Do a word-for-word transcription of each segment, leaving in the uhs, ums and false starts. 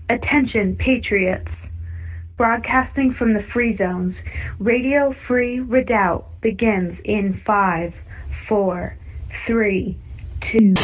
Attention, Patriots! Broadcasting from the Free Zones, Radio Free Redoubt begins in five, four, three, two.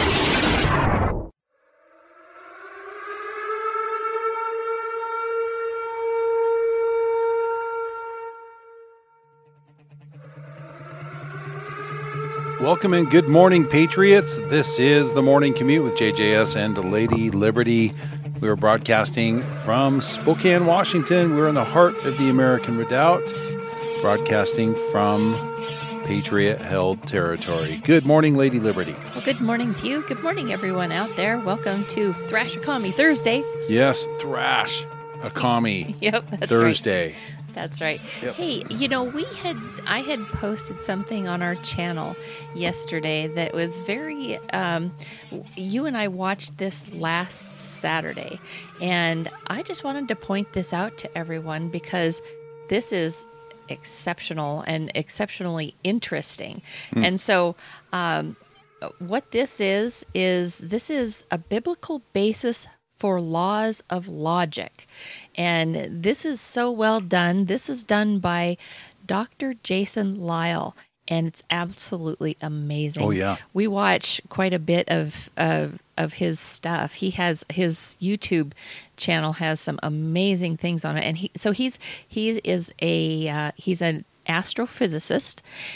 Welcome and good morning, Patriots. This is the Morning Commute with J J S and Lady Liberty. We are broadcasting from Spokane, Washington. We're in the heart of the American Redoubt, broadcasting from Patriot-held territory. Good morning, Lady Liberty. Well, good morning to you. Good morning, everyone out there. Welcome to Thrash-A-Commie Thursday. Yes, Thrash-A-Commie Yep, that's Thursday. Right. That's right. Yep. Hey, you know, we had I had posted something on our channel yesterday that was very. Um, you and I watched this last Saturday, and I just wanted to point this out to everyone because this is exceptional and exceptionally interesting. Mm. And so, um, what this is is this is a biblical basis for laws of logic. And this is so well done. This is done by Doctor Jason Lisle, and it's absolutely amazing. Oh, yeah. We watch quite a bit of, of, of his stuff. He has his YouTube channel has some amazing things on it. And he so he's he is a uh, he's an astrophysicist,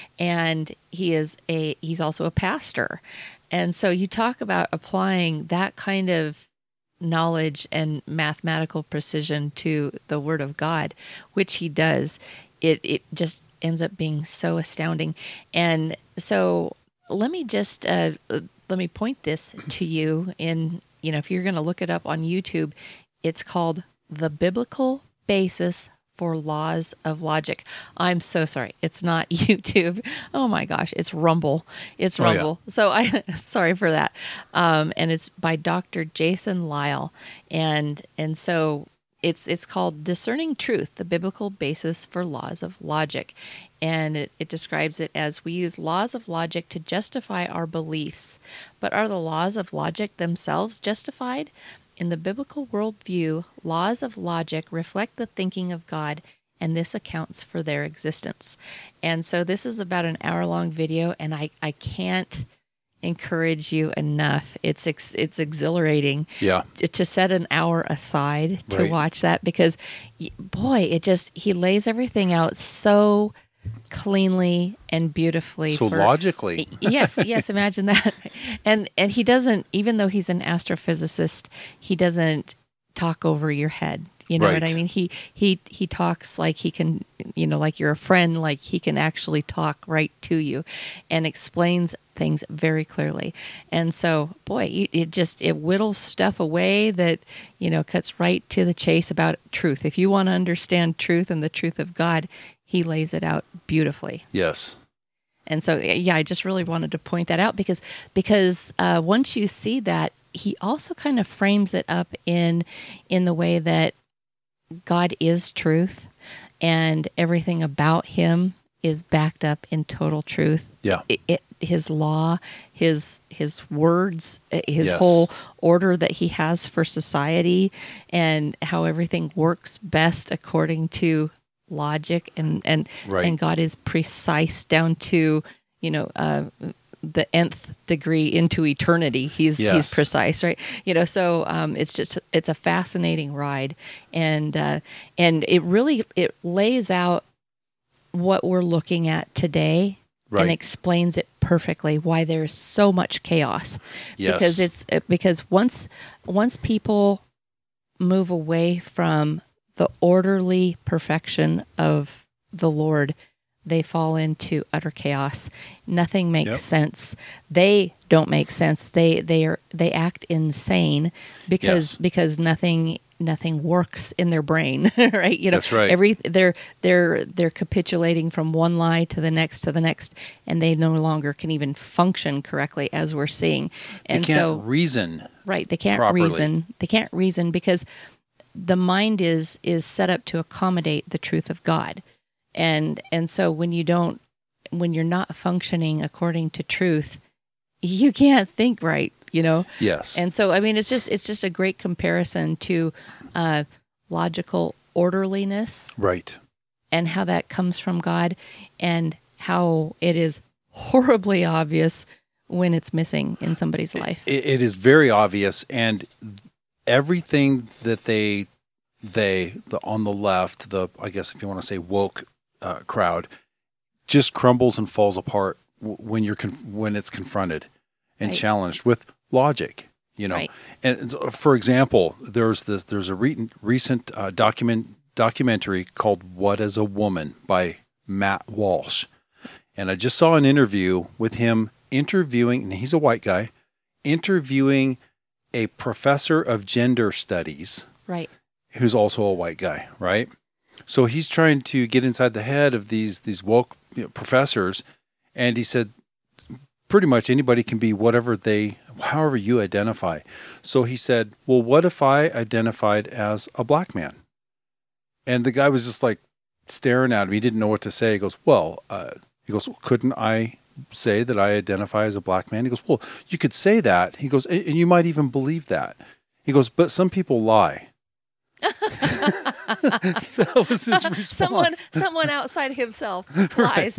and he is a he's also a pastor. And so you talk about applying that kind of knowledge and mathematical precision to the Word of God, which he does, it it just ends up being so astounding. And so let me just uh, let me point this to you in, you know, if you're going to look it up on YouTube, it's called The Biblical Basis for Laws of Logic. I'm so sorry. It's not YouTube. Oh my gosh. It's Rumble. It's Rumble. Oh, yeah. So I, sorry for that. Um, and it's by Doctor Jason Lisle. And, and so it's, it's called Discerning Truth, the Biblical Basis for Laws of Logic. And it, it describes it as we use laws of logic to justify our beliefs, but are the laws of logic themselves justified? In the biblical worldview, laws of logic reflect the thinking of God, and this accounts for their existence. And so this is about an hour-long video, and I, I can't encourage you enough. It's ex, it's exhilarating yeah. to set an hour aside to right. watch that because, boy, it just, he lays everything out so cleanly and beautifully. So for, logically. yes, yes, imagine that. And and he doesn't, even though he's an astrophysicist, he doesn't talk over your head. You know right. what I mean? He he he talks like he can, you know, like you're a friend, like he can actually talk right to you and explains things very clearly. And so, boy, it, it just, it whittles stuff away that, you know, cuts right to the chase about truth. If you want to understand truth and the truth of God, he lays it out beautifully. Yes. And so, yeah, I just really wanted to point that out because because uh, once you see that, he also kind of frames it up in in the way that God is truth, and everything about him is backed up in total truth. Yeah. It, it, his law, his his words, his yes. whole order that he has for society, and how everything works best according to logic, and and right. and God is precise down to, you know, uh, the nth degree into eternity. He's yes. he's precise, right? You know, so um, it's just it's a fascinating ride, and uh, and it really it lays out what we're looking at today, right. and explains it perfectly why there's so much chaos. Yes. Because it's because once once people move away from the orderly perfection of the Lord, they fall into utter chaos. Nothing makes yep. sense. They don't make sense. They they are they act insane because yes. because nothing nothing works in their brain, right? You know, that's right. Every they're they're they're capitulating from one lie to the next to the next, and they no longer can even function correctly, as we're seeing. And they can't so reason. Right, they can't properly. reason. They can't reason because the mind is is set up to accommodate the truth of God. And and so when you don't when you're not functioning according to truth, you can't think right. you know? Yes. And so, I mean, it's just it's just a great comparison to uh, logical orderliness, right, and how that comes from God, and how it is horribly obvious when it's missing in somebody's life. It, it is very obvious, and everything that they they the on the left, the I guess if you want to say woke uh, crowd, just crumbles and falls apart w- when you're conf- when it's confronted and Right. challenged with logic. You know, Right. and so, for example, there's this there's a re- recent uh, document documentary called "What is a Woman" by Matt Walsh, and I just saw an interview with him interviewing, and he's a white guy, interviewing a professor of gender studies Right. who's also a white guy, right? So he's trying to get inside the head of these these woke you know, professors, and he said pretty much anybody can be whatever they, however you identify. So he said, well, what if I identified as a black man? And the guy was just like staring at him. He didn't know what to say. He goes, well, uh, he goes, couldn't I say that I identify as a black man? He goes, well, you could say that. He goes, and you might even believe that. He goes, but some people lie. That was his response. Someone, someone outside himself lies.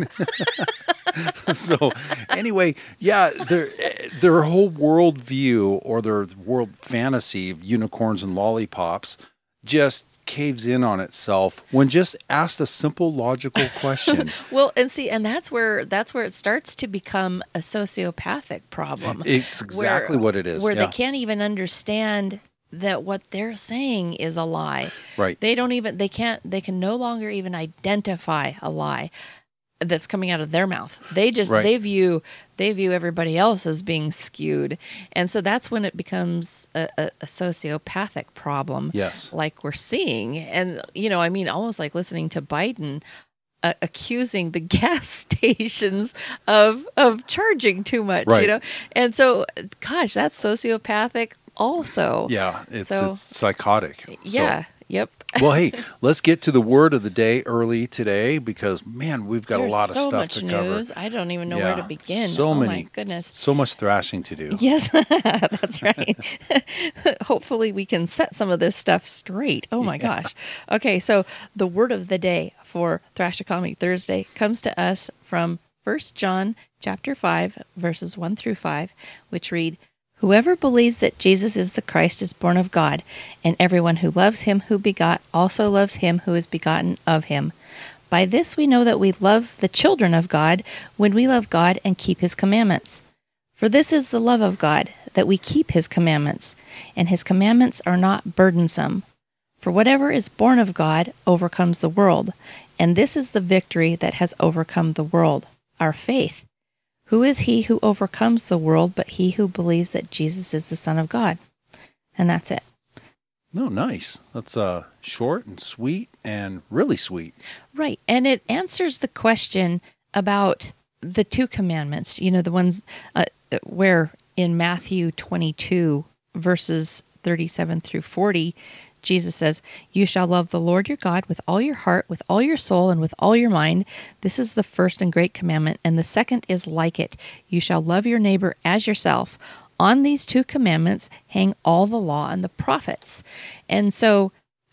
So anyway, yeah, their their whole world view or their world fantasy of unicorns and lollipops just caves in on itself when just asked a simple logical question. Well, and see, and that's where that's where it starts to become a sociopathic problem. It's exactly where, what it is. Where yeah. they can't even understand that what they're saying is a lie. Right. They don't even they can't they can no longer even identify a lie that's coming out of their mouth. They just Right. they view they view everybody else as being skewed. And so that's when it becomes a, a, a sociopathic problem. Yes. Like we're seeing. And you know, I mean almost like listening to Biden uh, accusing the gas stations of of charging too much, Right. you know. And so gosh, that's sociopathic also. Yeah, it's So- it's psychotic. So- Yeah. Yep. well, hey, let's get to the word of the day early today because man, we've got There's a lot of so stuff much to news. cover. I don't even know Yeah, where to begin. So oh many, my goodness. so much thrashing to do. Yes, that's right. Hopefully we can set some of this stuff straight. Oh my gosh. Okay, so the word of the day for Thrashocomic Thursday comes to us from First John chapter five, verses one through five, which read, "Whoever believes that Jesus is the Christ is born of God, and everyone who loves him who begot also loves him who is begotten of him. By this we know that we love the children of God, when we love God and keep his commandments. For this is the love of God, that we keep his commandments, and his commandments are not burdensome. For whatever is born of God overcomes the world, and this is the victory that has overcome the world, our faith. Who is he who overcomes the world but he who believes that Jesus is the Son of God?" And that's it. No, nice. That's uh, short and sweet and really sweet. Right. And it answers the question about the two commandments, you know, the ones uh, where in Matthew twenty-two, verses thirty-seven through forty, Jesus says, "You shall love the Lord your God with all your heart, with all your soul, and with all your mind. This is the first and great commandment, and the second is like it. You shall love your neighbor as yourself. On these two commandments hang all the law and the prophets." And so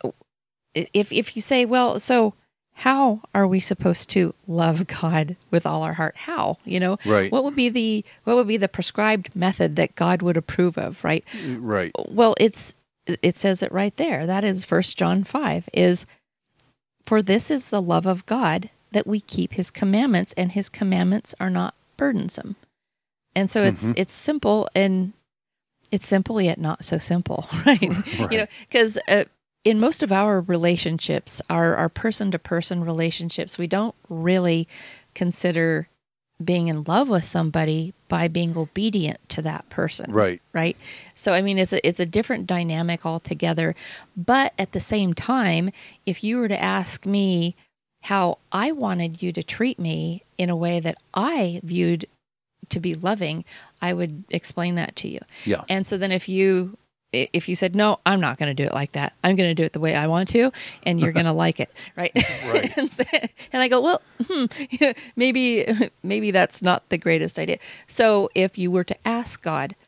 if if you say, well, so how are we supposed to love God with all our heart? How? You know, Right. what would be the what would be the prescribed method that God would approve of, right? Right. Well, it's it says it right there. That is First John five, is, "For this is the love of God, that we keep his commandments, and his commandments are not burdensome." And so it's Mhm. it's simple, and it's simple yet not so simple, right? Right. You know, because uh, in most of our relationships, our our person to person relationships, we don't really consider being in love with somebody by being obedient to that person. Right. Right. So, I mean, it's a, it's a different dynamic altogether. But at the same time, if you were to ask me how I wanted you to treat me in a way that I viewed to be loving, I would explain that to you. Yeah. And so then if you if you said, "No, I'm not going to do it like that. I'm going to do it the way I want to, and you're going to like it," right? Right. and, so- and I go, "Well, hmm, maybe maybe that's not the greatest idea." So if you were to ask God,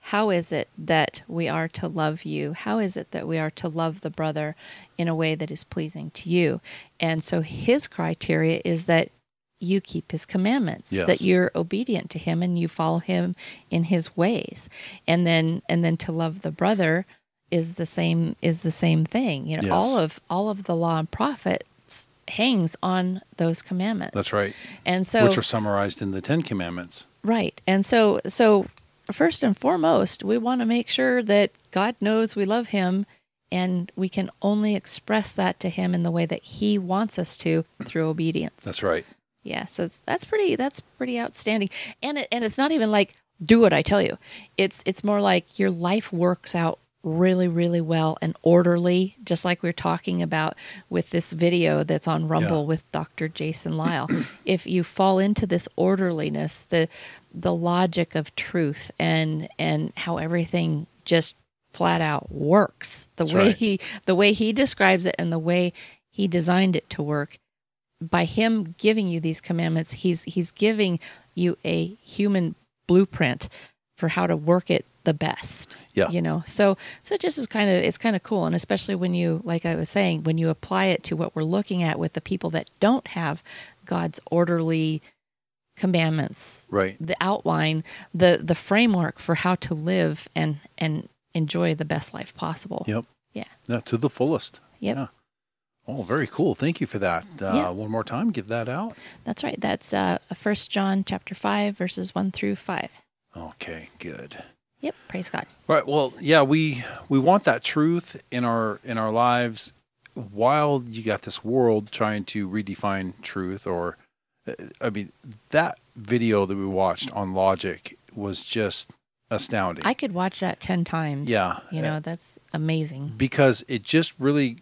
how is it that we are to love you? How is it that we are to love the brother in a way that is pleasing to you? And so his criteria is that you keep his commandments, Yes. that you're obedient to him and you follow him in his ways. And then and then to love the brother is the same is the same thing. You know, Yes. all of all of the law and prophets hangs on those commandments. That's right. And so Which are summarized in the Ten Commandments. right. And so so first and foremost, we want to make sure that God knows we love him, and we can only express that to him in the way that he wants us to, through obedience. That's right. Yeah, so it's, that's pretty that's pretty outstanding. And it, and it's not even like do what I tell you. It's it's more like your life works out really, really well and orderly, just like we're talking about with this video that's on Rumble Yeah. with Doctor Jason Lyle. If you fall into this orderliness, the the logic of truth and and how everything just flat out works, the That's way right. he the way he describes it and the way he designed it to work, by him giving you these commandments, he's he's giving you a human blueprint for how to work it the best. Yeah. You know, so so it just is kind of it's kind of cool, and especially when you, like I was saying, when you apply it to what we're looking at with the people that don't have God's orderly commandments, Right. the outline, the the framework for how to live and and enjoy the best life possible. Yep. Yeah. Yeah, to the fullest. Yep. Yeah. Oh, very cool. Thank you for that. Uh, Yeah. One more time, give that out. That's right. That's uh First John chapter five, verses one through five. Okay, good. Yep. Praise God. Right. Well, yeah, we we want that truth in our in our lives while you got this world trying to redefine truth. Or, uh, I mean, that video that we watched on Logic was just astounding. I could watch that ten times. Yeah. You know, that's amazing. because it just really,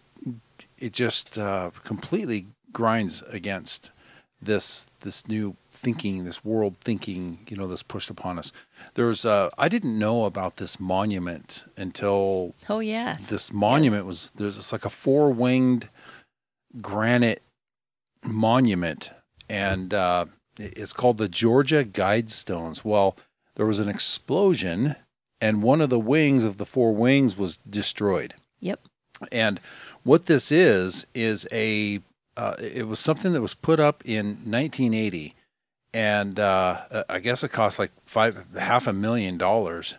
it just uh, completely grinds against this this new thinking, this world thinking, you know, that's pushed upon us. There's, uh, I didn't know about this monument until Oh, yes. this monument Yes. was, there's it's like a four winged granite monument, and uh, it's called the Georgia Guidestones. Well, there was an explosion, and one of the wings of the four wings was destroyed. Yep. And what this is, is a, uh, it was something that was put up in nineteen eighty. And uh, I guess it cost like five, half a million dollars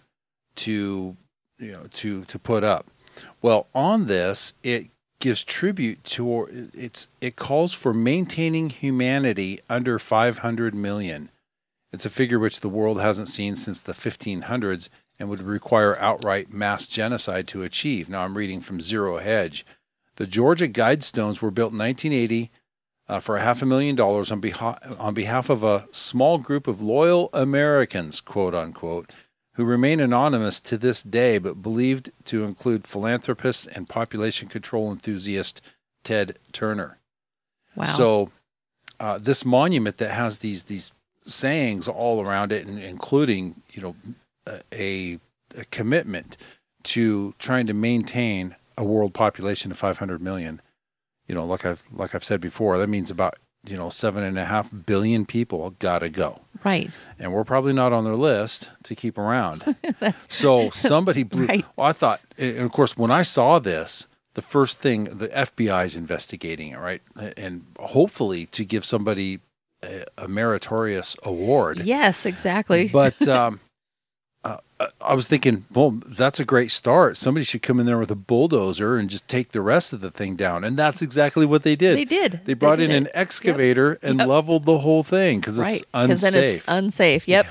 to, you know, to, to put up. Well, on this, it gives tribute to, it's, it calls for maintaining humanity under five hundred million. It's a figure which the world hasn't seen since the fifteen hundreds and would require outright mass genocide to achieve. Now I'm reading from Zero Hedge. The Georgia Guidestones were built in nineteen eighty uh, for a half a million dollars on behalf, on behalf of a small group of loyal Americans, quote unquote, who remain anonymous to this day, but believed to include philanthropist and population control enthusiast Ted Turner. Wow. So uh, this monument that has these these sayings all around it, and including, you know, a, a commitment to trying to maintain a world population of five hundred million. You know, like I've like I've said before, that means about, you know, seven and a half billion people gotta go. Right. And we're probably not on their list to keep around. So somebody blew. Right. Well, I thought, and of course, when I saw this, the first thing, the F B I is investigating it, right? And hopefully to give somebody a, a meritorious award. Yes, exactly. But um, uh, I was thinking, well, that's a great start. Somebody should come in there with a bulldozer and just take the rest of the thing down. And that's exactly what they did. They did. They brought They in did an it. excavator and Yep. leveled the whole thing because Right. it's Because then it's unsafe. unsafe. Yep.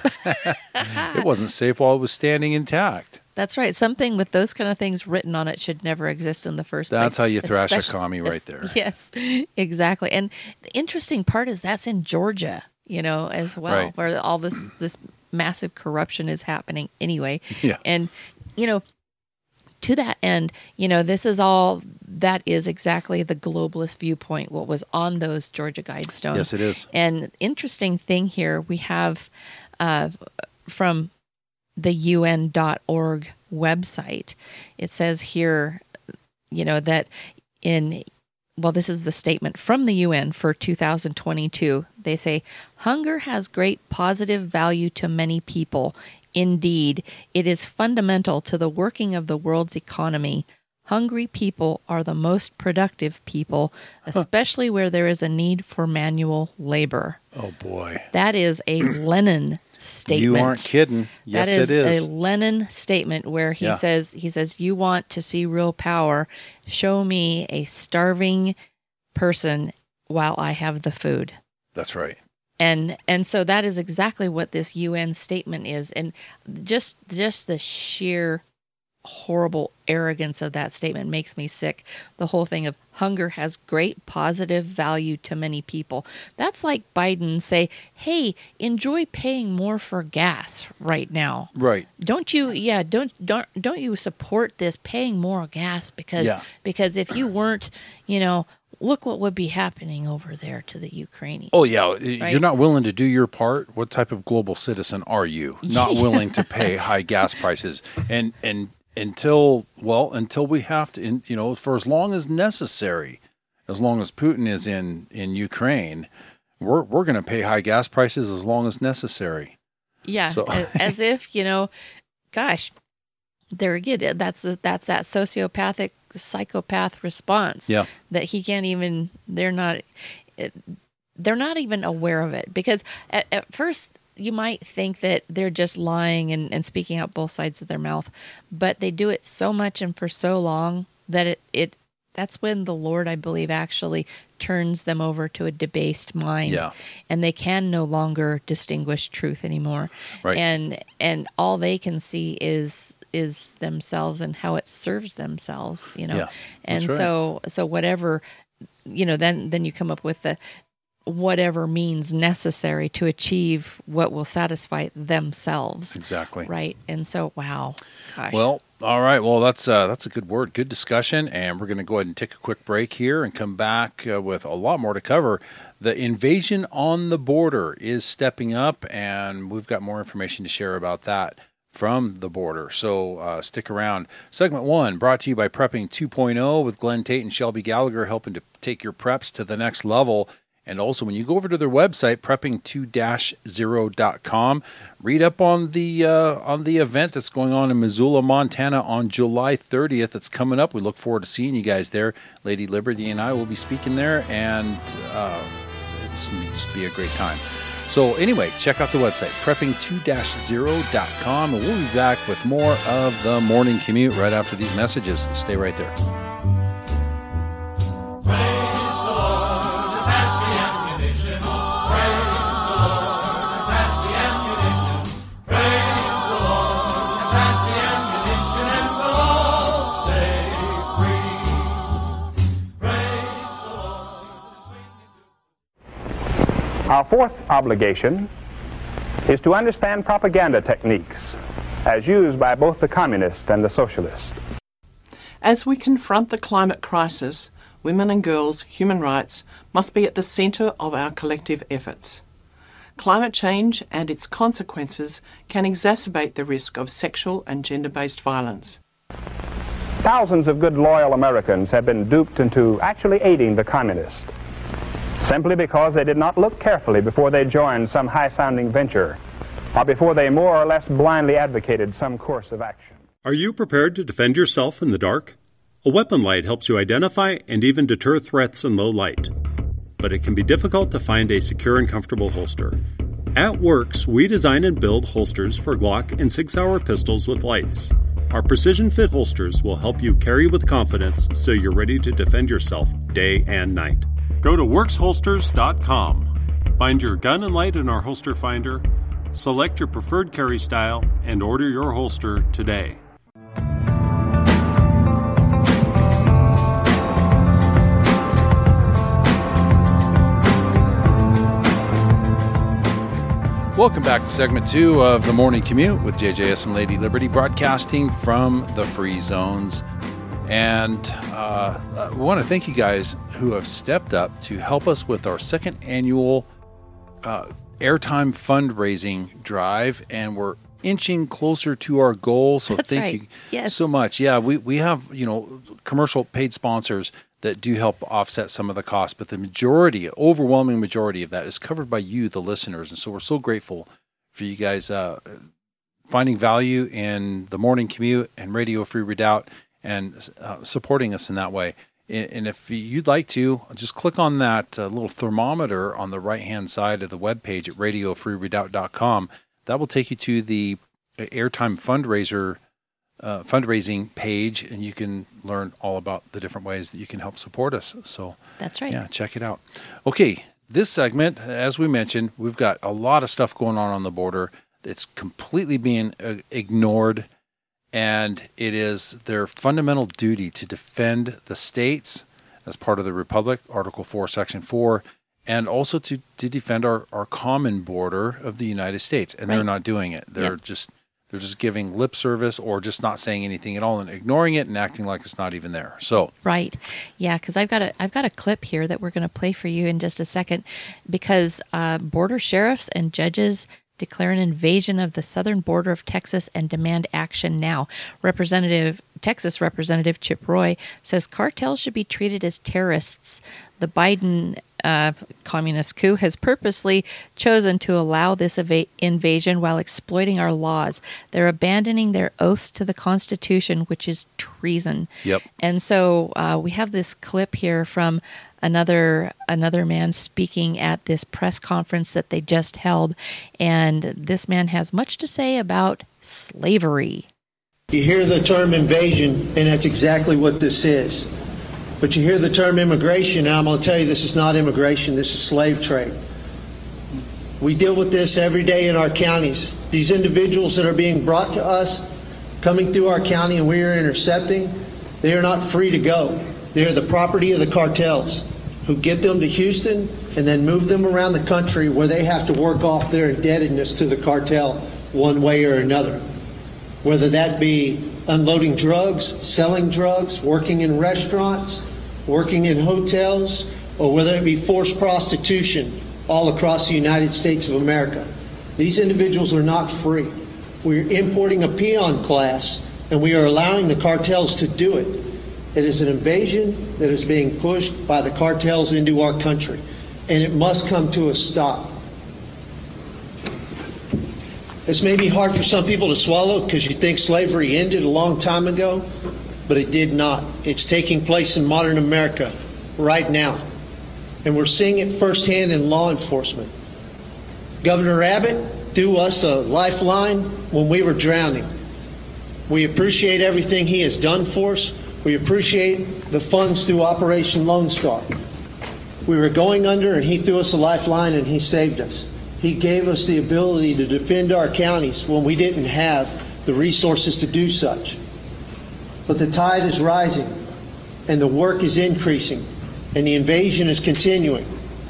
It wasn't safe while it was standing intact. That's right. Something with those kind of things written on it should never exist in the first place. That's how you thrash a Especially- commie right es- there. Yes, exactly. And the interesting part is that's in Georgia, you know, as well, Right. where all this this massive corruption is happening anyway. Yeah. And, you know, to that end, you know, this is all, that is exactly the globalist viewpoint, what was on those Georgia Guidestones. Yes, it is. And interesting thing here, we have uh, from the U N dot org website, it says here, you know, that in, well, this is the statement from the U N for two thousand twenty-two. They say, hunger has great positive value to many people, Indeed, it is fundamental to the working of the world's economy. Hungry people are the most productive people, especially where there is a need for manual labor. Oh, boy. That is a Lenin statement. You aren't kidding. Yes, that is it is. a Lenin statement where he Yeah. says, he says, you want to see real power, show me a starving person while I have the food. That's right. And and so that is exactly what this U N statement is. And just just the sheer horrible arrogance of that statement makes me sick. The whole thing of hunger has great positive value to many people. That's like Biden say, hey, enjoy paying more for gas right now. Right. Don't you yeah, don't don't don't you support this paying more gas because Yeah. because if you weren't, you know, look what would be happening over there to the Ukrainians. Oh, yeah. Right? You're not willing to do your part. What type of global citizen are you? Not willing to pay high gas prices. And and until, well, until we have to, in, you know, for as long as necessary, as long as Putin is in, in Ukraine, we're we're going to pay high gas prices as long as necessary. Yeah, So- as, as if, you know, gosh, there again, that's that's that sociopathic psychopath response. Yeah. That he can't even. They're not. They're not even aware of it because at, at first you might think that they're just lying and, and speaking out both sides of their mouth, but they do it so much and for so long that it it. That's when the Lord, I believe, actually turns them over to a debased mind. Yeah. And they can no longer distinguish truth anymore. Right. And and all they can see is is themselves and how it serves themselves, you know. Yeah, and that's right. so so whatever, you know, then then you come up with the whatever means necessary to achieve what will satisfy themselves. Exactly. Right. And so wow. Gosh. Well, all right. Well, that's uh, that's a good word, good discussion, and we're going to go ahead and take a quick break here and come back uh, with a lot more to cover. The invasion on the border is stepping up, and we've got more information to share about that from the border. So uh, stick around. Segment one brought to you by Prepping two point oh with Glenn Tate and Shelby Gallagher, helping to take your preps to the next level. And also, when you go over to their website, prepping two dash zero dot com, read up on the uh, on the event that's going on in Missoula, Montana on July thirtieth. It's coming up. We look forward to seeing you guys there. Lady Liberty and I will be speaking there, and uh, it's going to just be a great time. So anyway, check out the website, prepping two dash zero dot com, and we'll be back with more of the morning commute right after these messages. Stay right there. Our fourth obligation is to understand propaganda techniques as used by both the communist and the socialist. As we confront the climate crisis, women and girls' human rights must be at the centre of our collective efforts. Climate change and its consequences can exacerbate the risk of sexual and gender-based violence. Thousands of good, loyal Americans have been duped into actually aiding the communists, simply because they did not look carefully before they joined some high-sounding venture, or before they more or less blindly advocated some course of action. Are you prepared to defend yourself in the dark? A weapon light helps you identify and even deter threats in low light. But it can be difficult to find a secure and comfortable holster. At Works, we design and build holsters for Glock and Sig Sauer pistols with lights. Our precision fit holsters will help you carry with confidence so you're ready to defend yourself day and night. Go to works holsters dot com. Find your gun and light in our holster finder, select your preferred carry style, and order your holster today. Welcome back to segment two of the Morning Commute with J J S and Lady Liberty, broadcasting from the Free Zones. And uh, we want to thank you guys who have stepped up to help us with our second annual uh, airtime fundraising drive, and we're inching closer to our goal. So That's thank right. you Yes. so much. Yeah, we, we have, you know, commercial paid sponsors that do help offset some of the costs, but the majority, overwhelming majority of that is covered by you, the listeners. And so we're so grateful for you guys uh, finding value in the morning commute and Radio Free Redoubt and uh, supporting us in that way. And if you'd like to, just click on that uh, little thermometer on the right-hand side of the webpage at radio free redoubt dot com. That will take you to the Airtime fundraiser uh, fundraising page, and you can learn all about the different ways that you can help support us. So that's right. Yeah, check it out. Okay, this segment, as we mentioned, we've got a lot of stuff going on on the border. It's completely being uh, ignored. And it is their fundamental duty to defend the states as part of the Republic, Article four, Section four, and also to, to defend our, our common border of the United States. And right. they're not doing it. They're yep. just they're just giving lip service or just not saying anything at all and ignoring it and acting like it's not even there. So right, yeah, because I've got a I've got a clip here that we're going to play for you in just a second, because uh, border sheriffs and judges declare an invasion of the southern border of Texas and demand action now. Representative Texas Representative Chip Roy says cartels should be treated as terrorists. The Biden uh, communist coup has purposely chosen to allow this eva- invasion while exploiting our laws. They're abandoning their oaths to the Constitution, which is treason. Yep. And so uh, we have this clip here from another another man speaking at this press conference that they just held, and this man has much to say about slavery. You hear the term invasion, and that's exactly what this is. But you hear the term immigration, and I'm going to tell you this is not immigration, this is slave trade. We deal with this every day in our counties. These individuals that are being brought to us, coming through our county, and we are intercepting, they are not free to go. They are the property of the cartels, who get them to Houston and then move them around the country where they have to work off their indebtedness to the cartel one way or another. Whether that be unloading drugs, selling drugs, working in restaurants, working in hotels, or whether it be forced prostitution all across the United States of America. These individuals are not free. We're importing a peon class, and we are allowing the cartels to do it. It is an invasion that is being pushed by the cartels into our country, and it must come to a stop. This may be hard for some people to swallow because you think slavery ended a long time ago, but it did not. It's taking place in modern America right now, and we're seeing it firsthand in law enforcement. Governor Abbott threw us a lifeline when we were drowning. We appreciate everything he has done for us. We appreciate the funds through Operation Lone Star. We were going under, and he threw us a lifeline, and he saved us. He gave us the ability to defend our counties when we didn't have the resources to do such. But the tide is rising, and the work is increasing, and the invasion is continuing.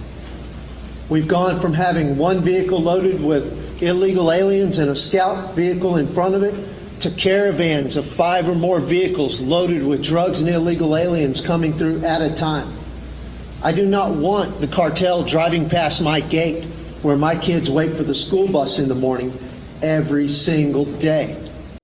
We've gone from having one vehicle loaded with illegal aliens and a scout vehicle in front of it to caravans of five or more vehicles loaded with drugs and illegal aliens coming through at a time. I do not want the cartel driving past my gate where my kids wait for the school bus in the morning every single day.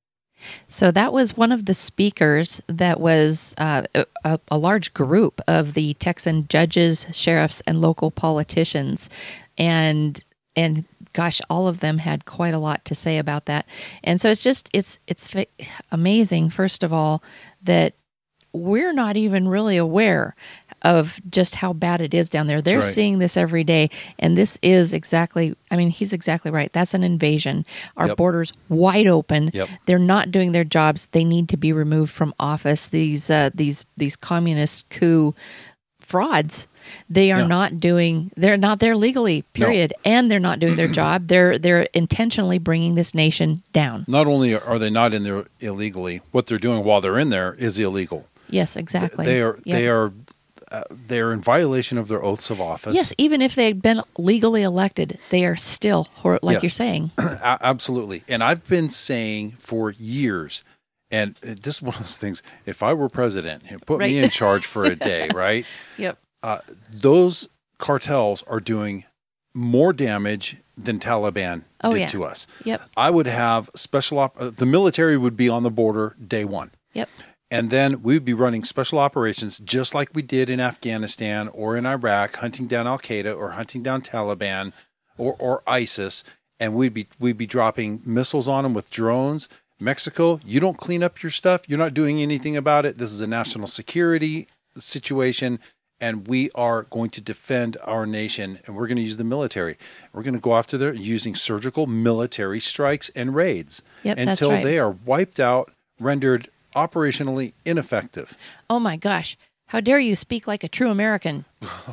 So that was one of the speakers that was uh, a, a large group of the Texan judges, sheriffs, and local politicians. And and gosh, all of them had quite a lot to say about that. And so it's just, it's it's amazing, first of all, that we're not even really aware of just how bad it is down there. They're right. seeing this every day, and this is exactly, I mean, he's exactly right. That's an invasion. Our yep. border's wide open. Yep. They're not doing their jobs. They need to be removed from office. These uh, these these communist coup frauds, they are yeah. not doing, they're not there legally, period. No. And they're not doing their job. They're they're intentionally bringing this nation down. Not only are they not in there illegally, what they're doing while they're in there is illegal. Yes, exactly. They are yep. they are uh, they're in violation of their oaths of office. Yes, even if they had been legally elected, they are still, like yeah. you're saying. Absolutely. And I've been saying for years, and this is one of those things, if I were president, you know, put right. me in charge for a day, right? Yep. Uh, those cartels are doing more damage than Taliban oh, did yeah. to us. Yep. I would have special op- uh, the military would be on the border day one. Yep. And then we'd be running special operations just like we did in Afghanistan or in Iraq, hunting down Al-Qaeda or hunting down Taliban or, or ISIS. and we'd be we'd be dropping missiles on them with drones. Mexico, you don't clean up your stuff. You're not doing anything about it. This is a national security situation, and we are going to defend our nation, and we're going to use the military. We're going to go after there using surgical military strikes and raids Yep, that's until right. they are wiped out, rendered operationally ineffective. Oh my gosh. How dare you speak like a true American?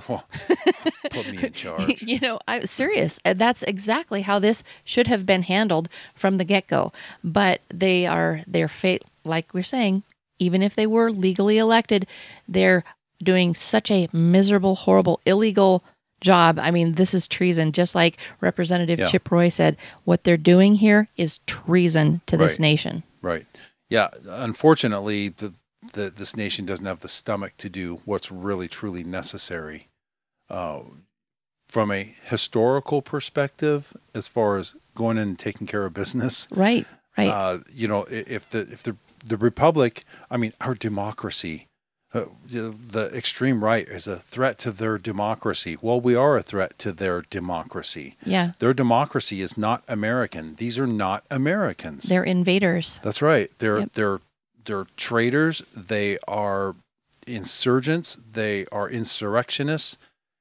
Put me in charge. You know, I'm serious. And that's exactly how this should have been handled from the get-go. But they are, their fate, like we're saying, even if they were legally elected, they're doing such a miserable, horrible, illegal job. I mean, this is treason. Just like Representative Yeah. Chip Roy said, what they're doing here is treason to this Right. nation. Right. Yeah. Unfortunately, the, the this nation doesn't have the stomach to do what's really, truly necessary. Uh, from a historical perspective, as far as going in and taking care of business, Right, right. uh, you know, i- if the if the the republic, I mean, our democracy, uh, the the extreme right is a threat to their democracy. Well, we are a threat to their democracy. yeah, Their democracy is not American. These are not Americans. they're invaders. That's right. They're Yep. they're they're traitors. They are insurgents. They are insurrectionists,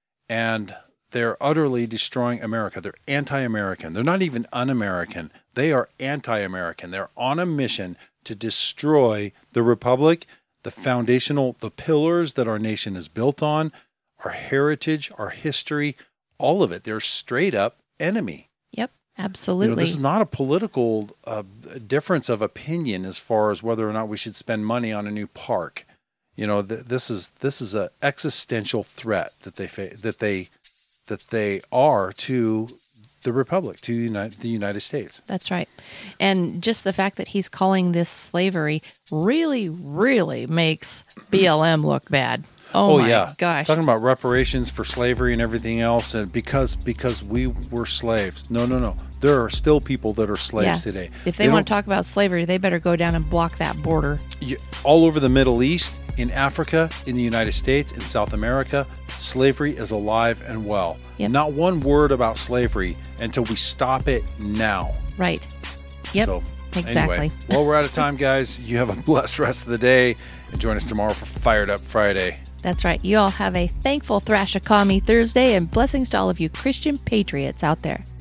and they're utterly destroying America. They're anti-American. They're not even un-American. They are anti-American. They're on a mission to destroy the republic, the foundational, the pillars that our nation is built on, our heritage, our history, all of it. They're straight up enemy. Yep, You absolutely. know, this is not a political uh, difference of opinion as far as whether or not we should spend money on a new park. You know, th- this is this is an existential threat that they fa- that they that they are to the republic, to United, the United States. That's right. And just the fact that he's calling this slavery really, really makes B L M look bad. Oh, my yeah, gosh. talking about reparations for slavery and everything else, and because because we were slaves. No, no, no. There are still people that are slaves Yeah. today. If they, don't- want to talk about slavery, they better go down and block that border. you, all over the Middle East, in Africa, in the United States, in South America, slavery is alive and well. Yep. Not one word about slavery until we stop it now. Right. Yep. So, exactly. Anyway, well, we're out of time, guys. You have a blessed rest of the day, and join us tomorrow for Fired Up Friday. That's right. You all have a thankful Thrashakami Thursday, and blessings to all of you Christian patriots out there.